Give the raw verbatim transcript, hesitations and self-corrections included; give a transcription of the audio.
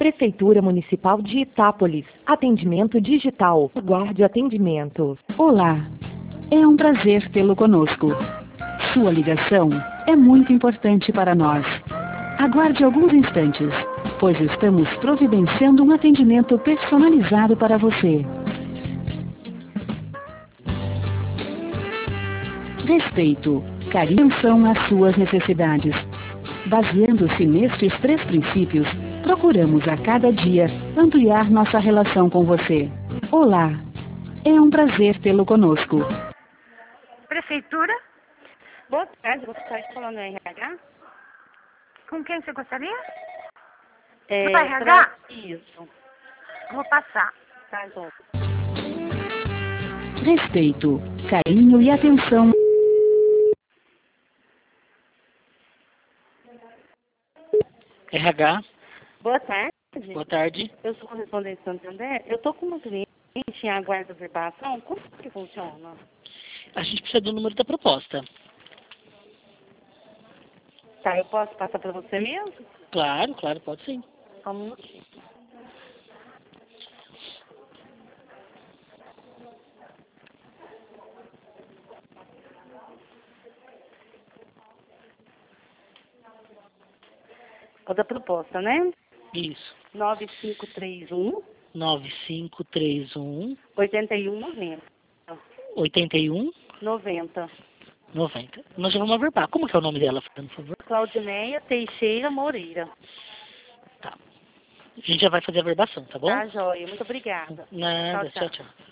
Prefeitura Municipal de Itápolis. Atendimento digital. Aguarde atendimento. Olá, é um prazer tê-lo conosco. Sua ligação é muito importante para nós. Aguarde alguns instantes, pois estamos providenciando um atendimento personalizado para você. Respeito, carinho e atenção às suas necessidades. Baseando-se nestes três princípios, procuramos a cada dia ampliar nossa relação com você. Olá, é um prazer tê-lo conosco. Prefeitura? Boa tarde, gostaria de falar no R H? Com quem você gostaria? É, No R H? pra... Isso. Vou passar. Tá, João. Respeito, carinho e atenção. R H, Boa tarde. boa tarde. Eu sou correspondente Santander. Eu tô com uma cliente em aguardo verbação. Como que funciona? A gente precisa do número da proposta. Tá, eu posso passar para você mesmo? Claro, claro, pode sim. Só um minutinho. O da proposta, né? Isso. nove cinco três um, nove cinco três um, oito um nove zero. oito um, noventa. noventa. Nós já vamos averbar. Como que é o nome dela, por favor? Claudineia Teixeira Moreira. Tá. A gente já vai fazer a averbação, tá bom? Tá, joia. Muito obrigada. Nada, Tchau, tchau. tchau. tchau.